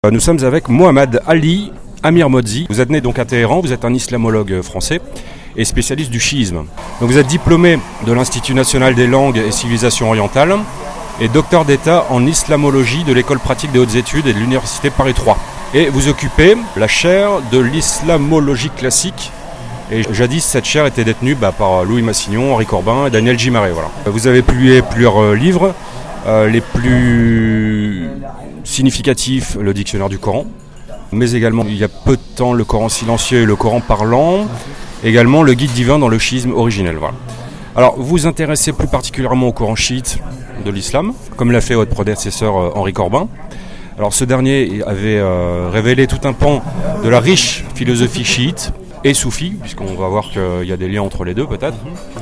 Nous sommes avec Mohamed Ali Amir Modzi. Vous êtes né donc à Téhéran, vous êtes un islamologue français et spécialiste du chiisme. Donc vous êtes diplômé de l'Institut national des langues et civilisations orientales et docteur d'État en islamologie de l'École pratique des hautes études et de l'Université Paris 3. Et vous occupez la chaire de l'islamologie classique. Et jadis, cette chaire était détenue par Louis Massignon, Henri Corbin et Daniel Gimaré. Voilà. Vous avez publié plusieurs livres, les plus significatifs, le dictionnaire du Coran, mais également, il y a peu de temps, le Coran silencieux et le Coran parlant, également le guide divin dans le chiisme originel. Voilà. Alors, vous vous intéressez plus particulièrement au Coran chiite de l'islam, comme l'a fait votre prédécesseur Henri Corbin. Alors, ce dernier avait révélé tout un pan de la riche philosophie chiite et soufie, puisqu'on va voir qu'il y a des liens entre les deux peut-être.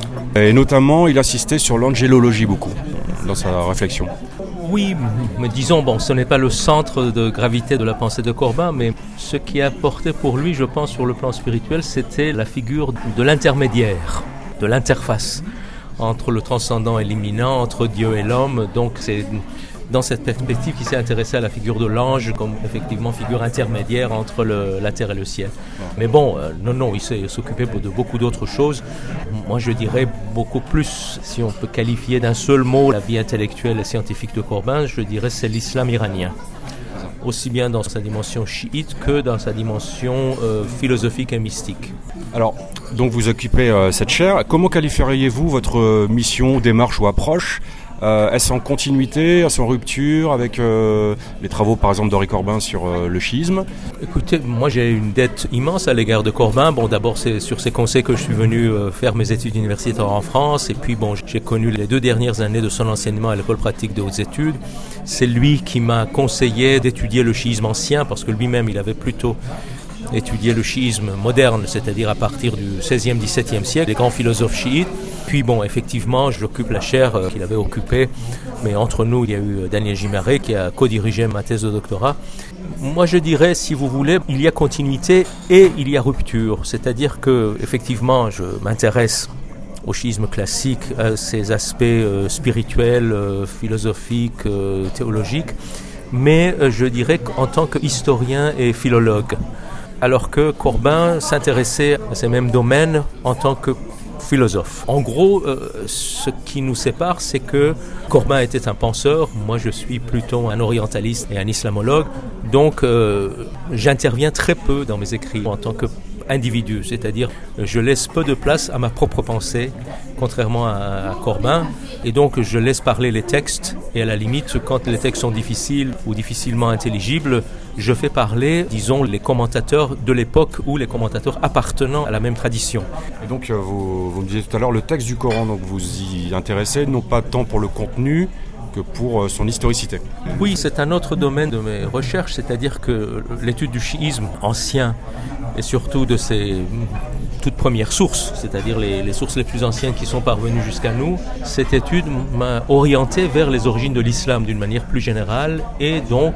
Et notamment, il insistait sur l'angélologie beaucoup, dans sa réflexion. Oui, mais disons, ce n'est pas le centre de gravité de la pensée de Corbin, mais ce qui a apporté pour lui, je pense, sur le plan spirituel, c'était la figure de l'intermédiaire, de l'interface entre le transcendant et l'immanent, entre Dieu et l'homme. Donc c'est dans cette perspective qu'il s'est intéressé à la figure de l'ange comme effectivement figure intermédiaire entre la terre et le ciel. Mais non, il s'est occupé de beaucoup d'autres choses. Moi, je dirais beaucoup plus, si on peut qualifier d'un seul mot la vie intellectuelle et scientifique de Corbin, je dirais c'est l'islam iranien. Aussi bien dans sa dimension chiite que dans sa dimension philosophique et mystique. Alors, donc vous occupez cette chaire. Comment qualifieriez-vous votre mission, démarche ou approche ? Est-ce en continuité, est-ce en rupture avec les travaux par exemple d'Henri Corbin sur le chiisme ? Écoutez, moi j'ai une dette immense à l'égard de Corbin. D'abord c'est sur ses conseils que je suis venu faire mes études universitaires en France. Et puis j'ai connu les 2 dernières années de son enseignement à l'École pratique des hautes études. C'est lui qui m'a conseillé d'étudier le chiisme ancien parce que lui-même il avait plutôt étudié le chiisme moderne, c'est-à-dire à partir du XVIe, XVIIe siècle, les grands philosophes chiites. Puis effectivement, j'occupe la chaire qu'il avait occupée, mais entre nous, il y a eu Daniel Gimaré qui a co-dirigé ma thèse de doctorat. Moi, je dirais, si vous voulez, il y a continuité et il y a rupture. C'est-à-dire que, effectivement, je m'intéresse au schisme classique, à ses aspects spirituels, philosophiques, théologiques, mais je dirais qu'en tant qu'historien et philologue, alors que Corbin s'intéressait à ces mêmes domaines en tant que philosophe. En gros, ce qui nous sépare, c'est que Corbin était un penseur, moi je suis plutôt un orientaliste et un islamologue, donc j'interviens très peu dans mes écrits en tant qu'individu, c'est-à-dire je laisse peu de place à ma propre pensée, contrairement à Corbin, et donc je laisse parler les textes, et à la limite, quand les textes sont difficiles ou difficilement intelligibles, je fais parler, disons, les commentateurs de l'époque ou les commentateurs appartenant à la même tradition. Et donc, vous me disiez tout à l'heure, le texte du Coran, donc vous y intéressez, non pas tant pour le contenu que pour son historicité. Oui, c'est un autre domaine de mes recherches, c'est-à-dire que l'étude du chiisme ancien, et surtout de ses toutes premières sources, c'est-à-dire les sources les plus anciennes qui sont parvenues jusqu'à nous, cette étude m'a orienté vers les origines de l'islam d'une manière plus générale, et donc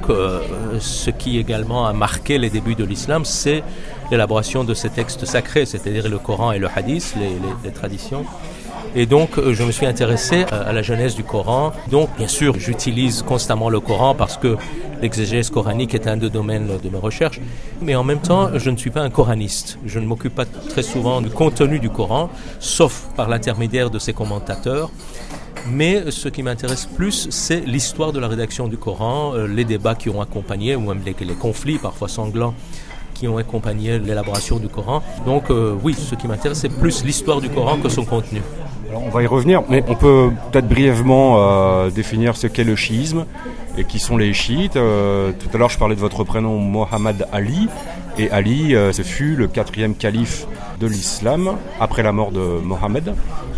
ce qui également a marqué les débuts de l'islam, c'est l'élaboration de ces textes sacrés, c'est-à-dire le Coran et le hadith, les traditions. Et donc, je me suis intéressé à la genèse du Coran. Donc, bien sûr, j'utilise constamment le Coran parce que l'exégèse coranique est un des domaines de mes recherches. Mais en même temps, je ne suis pas un coraniste. Je ne m'occupe pas très souvent du contenu du Coran, sauf par l'intermédiaire de ses commentateurs. Mais ce qui m'intéresse plus, c'est l'histoire de la rédaction du Coran, les débats qui ont accompagné, ou même les conflits parfois sanglants qui ont accompagné l'élaboration du Coran. Donc oui, ce qui m'intéresse, c'est plus l'histoire du Coran que son contenu. Alors on va y revenir, mais on peut peut-être brièvement définir ce qu'est le chiisme et qui sont les chiites. Tout à l'heure, je parlais de votre prénom Mohamed Ali, et Ali, ce fut le 4e calife de l'islam après la mort de Mohammed.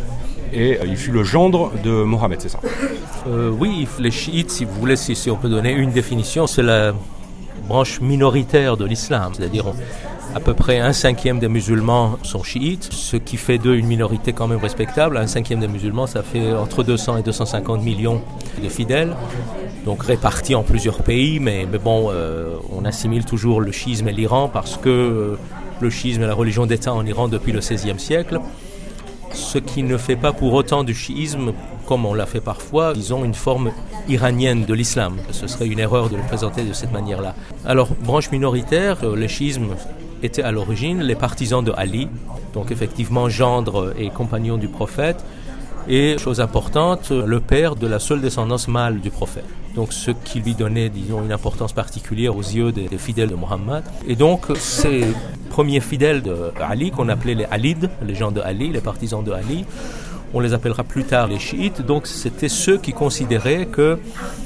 Et il fut le gendre de Mohammed, c'est ça ? Oui, les chiites, si vous voulez, si on peut donner une définition, c'est la branche minoritaire de l'islam, c'est-à-dire à peu près 1/5 des musulmans sont chiites, ce qui fait d'eux une minorité quand même respectable. 1/5 des musulmans, ça fait entre 200 et 250 millions de fidèles, donc répartis en plusieurs pays, mais on assimile toujours le chiisme et l'Iran parce que le chiisme est la religion d'État en Iran depuis le XVIe siècle. Ce qui ne fait pas pour autant du chiisme comme on l'a fait parfois, disons une forme iranienne de l'islam. Ce serait une erreur de le présenter de cette manière-là. Alors, branche minoritaire, le chiisme était à l'origine les partisans de Ali, donc effectivement gendre et compagnon du prophète, et, chose importante, le père de la seule descendance mâle du prophète. Donc ce qui lui donnait, disons, une importance particulière aux yeux des fidèles de Mohammed. Et donc ces premiers fidèles de Ali, qu'on appelait les Alides, les gens de Ali, les partisans de Ali, on les appellera plus tard les chiites. Donc c'était ceux qui considéraient que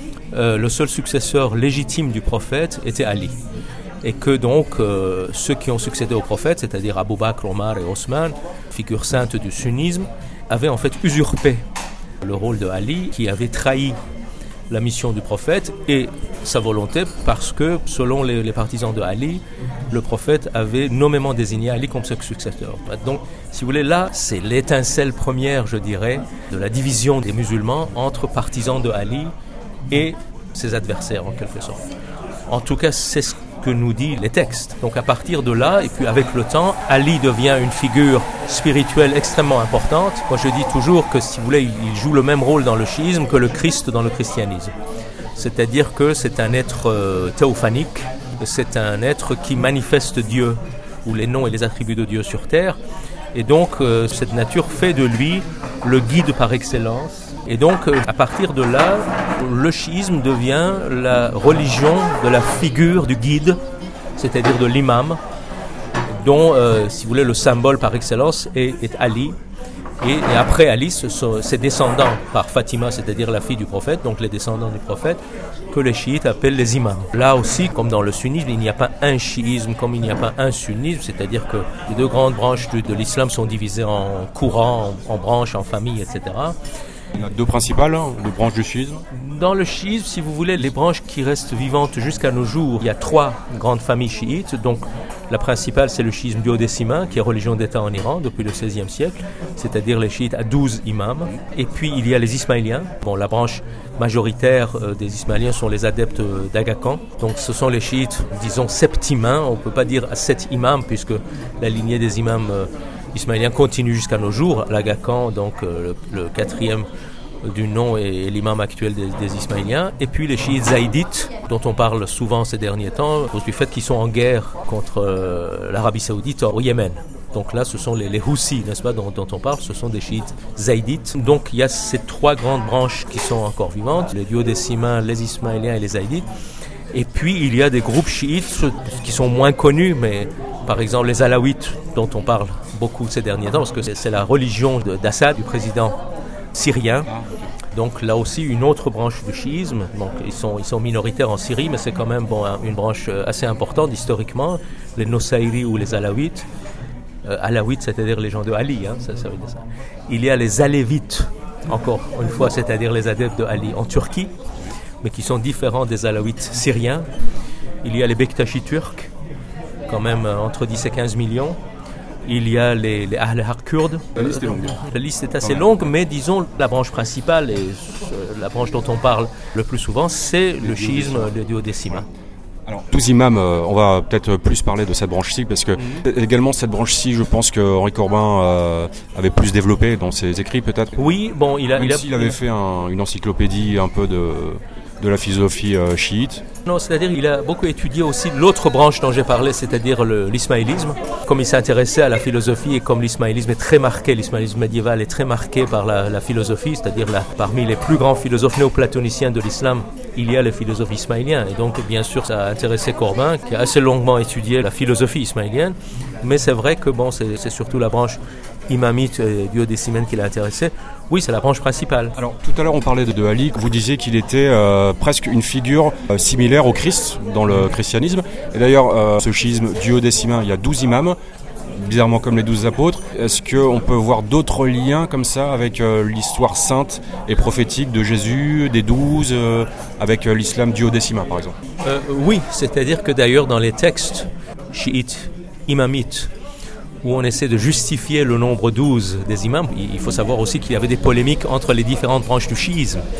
le seul successeur légitime du prophète était Ali. Et que donc ceux qui ont succédé au prophète, c'est-à-dire Abu Bakr, Omar et Osman, figures saintes du sunnisme, avaient en fait usurpé le rôle de Ali, qui avait trahi la mission du prophète et sa volonté, parce que selon les partisans de Ali, le prophète avait nommément désigné Ali comme son successeur. Donc, si vous voulez, là, c'est l'étincelle première, je dirais, de la division des musulmans entre partisans de Ali et ses adversaires, en quelque sorte. En tout cas, c'est ce que nous disent les textes. Donc à partir de là, et puis avec le temps, Ali devient une figure spirituelle extrêmement importante. Moi je dis toujours que, si vous voulez, il joue le même rôle dans le chiisme que le Christ dans le christianisme. C'est-à-dire que c'est un être théophanique, c'est un être qui manifeste Dieu, ou les noms et les attributs de Dieu sur terre. Et donc cette nature fait de lui le guide par excellence. Et donc, à partir de là, le chiisme devient la religion de la figure du guide, c'est-à-dire de l'imam, dont, si vous voulez, le symbole par excellence est Ali. Et après Ali, ce sont ses descendants par Fatima, c'est-à-dire la fille du prophète, donc les descendants du prophète, que les chiites appellent les imams. Là aussi, comme dans le sunnisme, il n'y a pas un chiisme comme il n'y a pas un sunnisme, c'est-à-dire que les deux grandes branches de l'islam sont divisées en courants, en branches, en familles, etc. Il y en a deux principales, les branches du chiisme. Dans le chiisme, si vous voulez, les branches qui restent vivantes jusqu'à nos jours, il y a trois grandes familles chiites. Donc, la principale, c'est le chiisme duodécimain, qui est religion d'État en Iran depuis le XVIe siècle, c'est-à-dire les chiites à 12 imams. Et puis, il y a les ismaéliens. Bon, la branche majoritaire des ismaéliens sont les adeptes d'Aga Khan. Donc, ce sont les chiites, disons, septimains. On ne peut pas dire à 7 imams, puisque la lignée des imams ismaéliens continue jusqu'à nos jours. L'Aga Khan, donc le quatrième du nom, est l'imam actuel des Ismaéliens. Et puis les chiites zaïdites, dont on parle souvent ces derniers temps, à cause du fait qu'ils sont en guerre contre l'Arabie Saoudite au Yémen. Donc là, ce sont les Houssis, n'est-ce pas, dont on parle, ce sont des chiites zaïdites. Donc il y a ces trois grandes branches qui sont encore vivantes, les duodécimains, les Ismaéliens et les zaïdites. Et puis il y a des groupes chiites qui sont moins connus, mais par exemple les Alaouites, dont on parle beaucoup ces derniers temps, parce que c'est la religion d'Assad, du président syrien. Donc là aussi une autre branche du chiisme. Donc ils sont minoritaires en Syrie, mais c'est quand même une branche assez importante historiquement. Les Nosayri ou les Alaouites. Alaouites, c'est-à-dire les gens de Ali, ça veut dire ça. Il y a les Alévites, encore une fois, c'est-à-dire les adeptes de Ali en Turquie, mais qui sont différents des Alaouites syriens. Il y a les Bektashi turcs, quand même entre 10 et 15 millions. Il y a les Ahl-Haq kurdes. La liste est longue. La liste est assez longue, mais disons la branche principale et la branche dont on parle le plus souvent, c'est le chiisme, le duodécimain. Alors, 12 imams, on va peut-être plus parler de cette branche-ci, parce que également cette branche-ci, je pense que Henri Corbin avait plus développé dans ses écrits, peut-être. Oui, bon, il avait fait une encyclopédie un peu de la philosophie chiite. Non, c'est-à-dire il a beaucoup étudié aussi l'autre branche dont j'ai parlé, c'est-à-dire l'ismaélisme. Comme il s'intéressait à la philosophie et comme l'ismaélisme est très marqué, l'ismaélisme médiéval est très marqué par la philosophie, c'est-à-dire parmi les plus grands philosophes néoplatoniciens de l'islam, il y a les philosophes ismaéliens. Et donc, bien sûr, ça a intéressé Corbin, qui a assez longuement étudié la philosophie ismaélienne. Mais c'est vrai que c'est surtout la branche imamite et duodécimaine qui l'a intéressé. Oui, c'est la branche principale. Alors, tout à l'heure, on parlait de Ali. Vous disiez qu'il était presque une figure similaire au Christ dans le christianisme. Et d'ailleurs, ce schisme duodécimain, il y a 12 imams, bizarrement comme les 12 apôtres. Est-ce qu'on peut voir d'autres liens comme ça avec l'histoire sainte et prophétique de Jésus, des 12, avec l'islam duodécimain, par exemple? Oui, c'est-à-dire que d'ailleurs, dans les textes chiites, imamites, où on essaie de justifier le nombre 12 des imams, il faut savoir aussi qu'il y avait des polémiques entre les différentes branches du chiisme.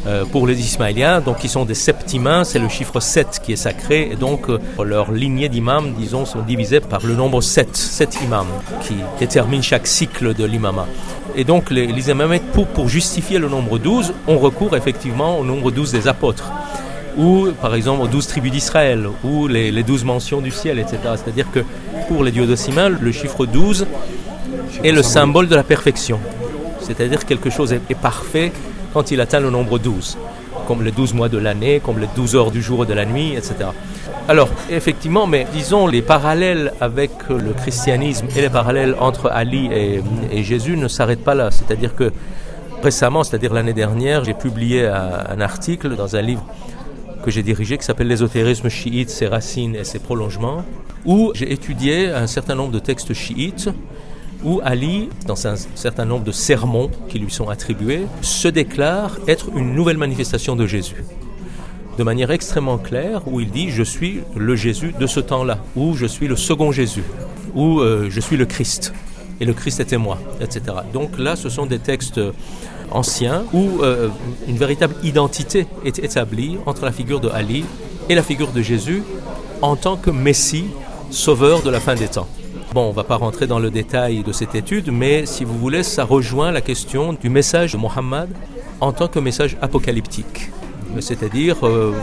pour les Ismaéliens, donc qui sont des septimains, c'est le chiffre 7 qui est sacré, et donc leur lignée d'imams, disons, sont divisées par le nombre 7 imams, qui déterminent chaque cycle de l'imama. Et donc les imamites, pour justifier le nombre 12, on recourt effectivement au nombre 12 des apôtres, ou par exemple aux 12 tribus d'Israël, ou les 12 mentions du ciel, etc. C'est-à-dire que pour les duodécimains, le chiffre 12 est le symbole de la perfection. C'est-à-dire quelque chose est parfait quand il atteint le nombre 12, comme les 12 mois de l'année, comme les 12 heures du jour et de la nuit, etc. Alors, effectivement, mais disons, les parallèles avec le christianisme et les parallèles entre Ali et Jésus ne s'arrêtent pas là. C'est-à-dire que récemment, c'est-à-dire l'année dernière, j'ai publié un article dans un livre que j'ai dirigé qui s'appelle « L'ésotérisme chiite, ses racines et ses prolongements », où j'ai étudié un certain nombre de textes chiites où Ali, dans un certain nombre de sermons qui lui sont attribués, se déclare être une nouvelle manifestation de Jésus. De manière extrêmement claire, où il dit « Je suis le Jésus de ce temps-là », ou « Je suis le second Jésus », ou « Je suis le Christ », et le Christ était moi, etc. Donc là, ce sont des textes anciens où une véritable identité est établie entre la figure de Ali et la figure de Jésus en tant que Messie, sauveur de la fin des temps. Bon, on ne va pas rentrer dans le détail de cette étude, mais si vous voulez, ça rejoint la question du message de Mohammed en tant que message apocalyptique. C'est-à-dire,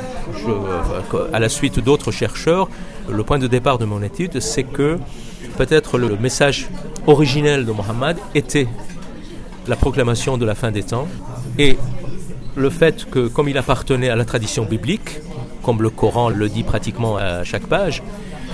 à la suite d'autres chercheurs, le point de départ de mon étude, c'est que peut-être le message originel de Mohammed était la proclamation de la fin des temps, et le fait que, comme il appartenait à la tradition biblique, comme le Coran le dit pratiquement à chaque page,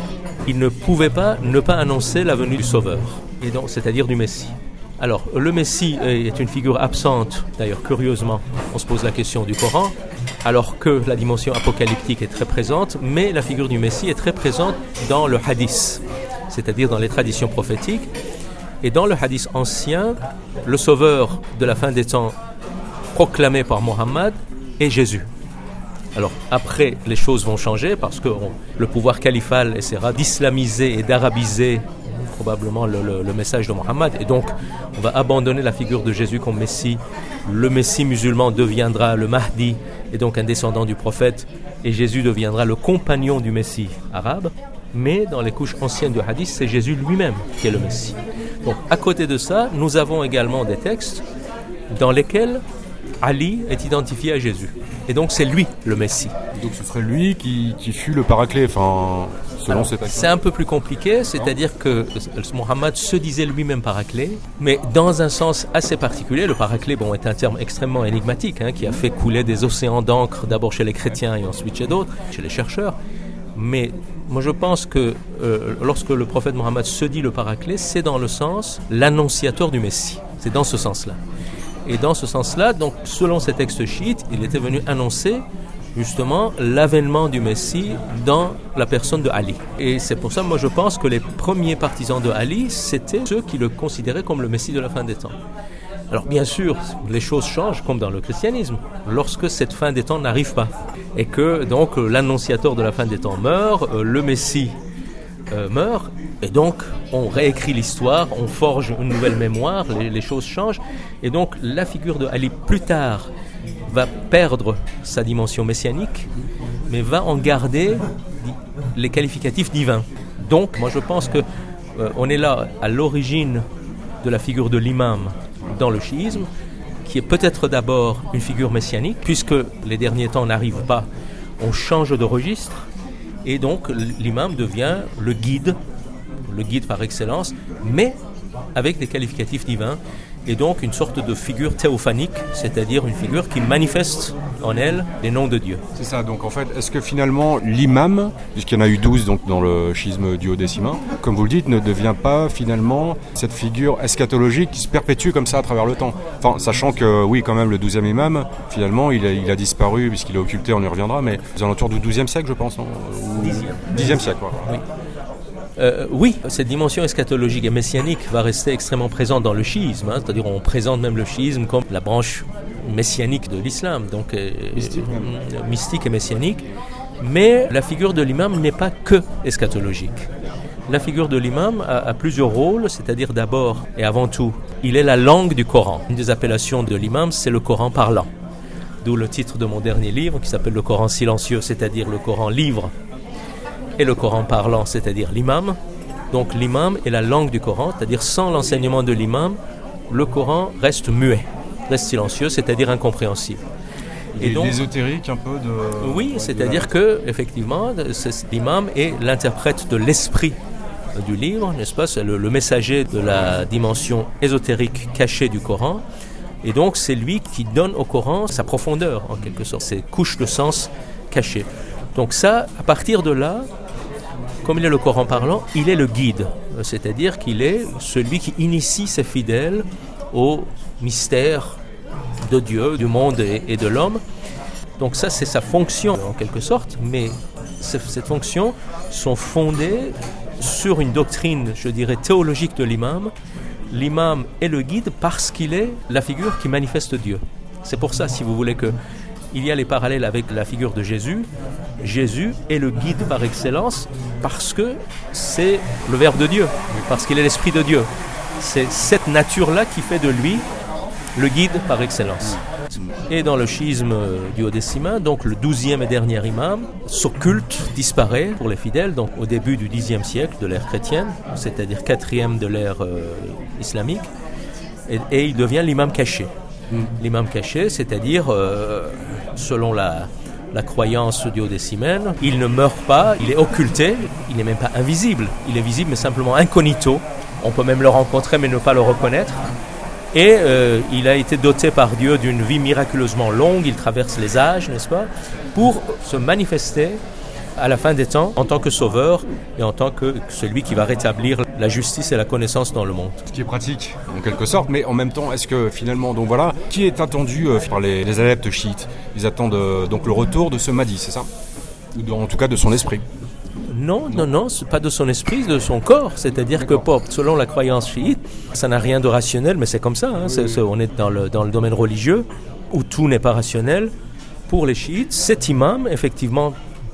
il ne pouvait pas ne pas annoncer la venue du Sauveur, et donc, c'est-à-dire du Messie. Alors, le Messie est une figure absente, d'ailleurs curieusement, on se pose la question du Coran, alors que la dimension apocalyptique est très présente, mais la figure du Messie est très présente dans le hadith, c'est-à-dire dans les traditions prophétiques. Et dans le hadith ancien, le sauveur de la fin des temps proclamé par Mohammed est Jésus. Alors après, les choses vont changer parce que le pouvoir califal essaiera d'islamiser et d'arabiser probablement le message de Mohammed, et donc on va abandonner la figure de Jésus comme Messie. Le Messie musulman deviendra le Mahdi, et donc un descendant du prophète, et Jésus deviendra le compagnon du Messie arabe. Mais dans les couches anciennes du hadith, c'est Jésus lui-même qui est le Messie. Donc à côté de ça, nous avons également des textes dans lesquels Ali est identifié à Jésus. Et donc c'est lui le Messie. Donc ce serait lui qui fut le paraclet, enfin, selon ces textes. C'est un peu plus compliqué, c'est-à-dire que Mohammed se disait lui-même paraclet, mais dans un sens assez particulier. Le paraclet, bon, est un terme extrêmement énigmatique, qui a fait couler des océans d'encre, d'abord chez les chrétiens et ensuite chez d'autres, chez les chercheurs. Mais moi je pense que lorsque le prophète Mohammed se dit le paraclet, c'est dans le sens l'annonciateur du Messie. C'est dans ce sens-là. Et dans ce sens-là, donc selon ces textes chiites, il était venu annoncer justement l'avènement du Messie dans la personne de Ali. Et c'est pour ça, moi je pense que les premiers partisans de Ali, c'était ceux qui le considéraient comme le Messie de la fin des temps. Alors bien sûr, les choses changent comme dans le christianisme, lorsque cette fin des temps n'arrive pas. Et que donc l'annonciateur de la fin des temps meurt, le Messie meurt, et donc on réécrit l'histoire, on forge une nouvelle mémoire, les choses changent, et donc la figure de Ali plus tard va perdre sa dimension messianique, mais va en garder les qualificatifs divins. Donc moi je pense que on est là à l'origine de la figure de l'imam dans le chiisme, qui est peut-être d'abord une figure messianique, puisque les derniers temps n'arrivent pas, on change de registre, et donc l'imam devient le guide par excellence, mais avec des qualificatifs divins, et donc une sorte de figure théophanique, c'est-à-dire une figure qui manifeste en elle les noms de Dieu. C'est ça, donc en fait, est-ce que finalement l'imam, puisqu'il y en a eu 12 donc, dans le schisme duodécimain, comme vous le dites, ne devient pas finalement cette figure eschatologique qui se perpétue comme ça à travers le temps? Enfin, sachant que oui, quand même, le 12e imam, finalement, il a disparu puisqu'il est occulté, on y reviendra, mais aux alentours du 12e siècle, je pense, non? 10e siècle, quoi. Oui. Oui, cette dimension eschatologique et messianique va rester extrêmement présente dans le chiisme, c'est-à-dire on présente même le chiisme comme la branche messianique de l'islam, donc mystique et messianique, mais la figure de l'imam n'est pas que eschatologique. La figure de l'imam a plusieurs rôles, c'est-à-dire d'abord et avant tout, il est la langue du Coran. Une des appellations de l'imam, c'est le Coran parlant. d'où le titre de mon dernier livre qui s'appelle Le Coran silencieux, c'est-à-dire le Coran livre, et le Coran parlant, c'est-à-dire l'imam. Donc l'imam est la langue du Coran, c'est-à-dire sans l'enseignement de l'imam, le Coran reste muet, reste silencieux, c'est-à-dire incompréhensible. Et donc, l'ésotérique un peu de... Oui, c'est-à-dire que effectivement, l'imam est l'interprète de l'esprit du livre, n'est-ce pas? C'est le messager de la dimension ésotérique cachée du Coran. Et donc c'est lui qui donne au Coran sa profondeur, en quelque sorte, ses couches de sens cachées. Donc ça, à partir de là, comme il est le Coran parlant, il est le guide. C'est-à-dire qu'il est celui qui initie ses fidèles au mystère de Dieu, du monde et de l'homme. Donc ça, c'est sa fonction, en quelque sorte. Mais ces fonctions sont fondées sur une doctrine, je dirais, théologique de l'imam. L'imam est le guide parce qu'il est la figure qui manifeste Dieu. C'est pour ça, si vous voulez, qu'il y a les parallèles avec la figure de Jésus. Jésus est le guide par excellence parce que c'est le Verbe de Dieu, parce qu'il est l'Esprit de Dieu. C'est cette nature-là qui fait de lui le guide par excellence. Et dans le schisme duodécimain, donc le 12e et dernier imam s'occulte, disparaît pour les fidèles, donc au début du Xe siècle de l'ère chrétienne, c'est-à-dire 4e de l'ère islamique, et il devient l'imam caché. L'imam caché, c'est-à-dire, selon la croyance duodécimaine, il ne meurt pas, il est occulté, il n'est même pas invisible, il est visible mais simplement incognito. On peut même le rencontrer mais ne pas le reconnaître. Et il a été doté par Dieu d'une vie miraculeusement longue, il traverse les âges, n'est-ce pas, pour se manifester à la fin des temps en tant que sauveur et en tant que celui qui va rétablir la justice et la connaissance dans le monde. Ce qui est pratique, en quelque sorte, mais en même temps, est-ce que finalement, donc voilà, qui est attendu par les adeptes chiites? Ils attendent donc le retour de ce Mahdi, c'est ça? Ou en tout cas de son esprit? Non, c'est pas de son esprit, de son corps. C'est-à-dire que, selon la croyance chiite, ça n'a rien de rationnel, mais c'est comme ça. Hein. On est dans le domaine religieux où tout n'est pas rationnel. Pour les chiites, cet imam, effectivement,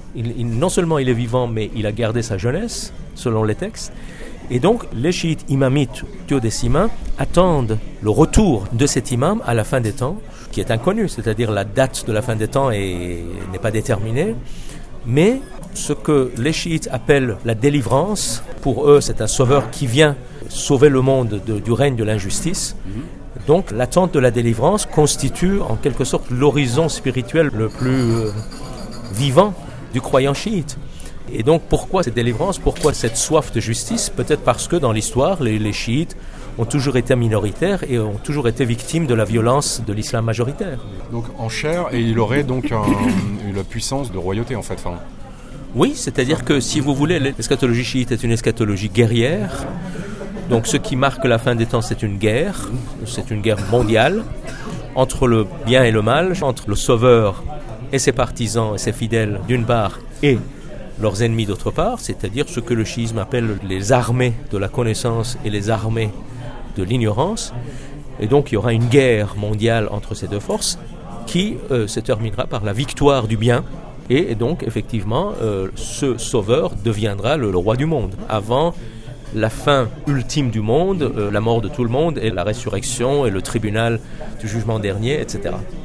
non seulement il est vivant, mais il a gardé sa jeunesse, selon les textes. Et donc, les chiites imamites duodécimains attendent le retour de cet imam à la fin des temps, qui est inconnu, c'est-à-dire la date de la fin des temps n'est pas déterminée. Mais ce que les chiites appellent la délivrance, pour eux, c'est un sauveur qui vient sauver le monde du règne de l'injustice. Donc, l'attente de la délivrance constitue en quelque sorte l'horizon spirituel le plus vivant du croyant chiite. Et donc, pourquoi cette délivrance? Pourquoi cette soif de justice? Peut-être parce que dans l'histoire, les chiites ont toujours été minoritaires et ont toujours été victimes de la violence de l'islam majoritaire. Donc en chair, et il aurait donc la puissance de royauté en fait. Enfin. Oui, c'est-à-dire que si vous voulez, l'eschatologie chiite est une eschatologie guerrière. Donc ce qui marque la fin des temps, c'est une guerre mondiale entre le bien et le mal, entre le sauveur et ses partisans et ses fidèles d'une part et leurs ennemis d'autre part, c'est-à-dire ce que le chiisme appelle les armées de la connaissance et les armées de l'ignorance. Et donc il y aura une guerre mondiale entre ces deux forces qui se terminera par la victoire du bien. Et donc effectivement, ce sauveur deviendra le roi du monde. Avant la fin ultime du monde, la mort de tout le monde et la résurrection et le tribunal du jugement dernier, etc.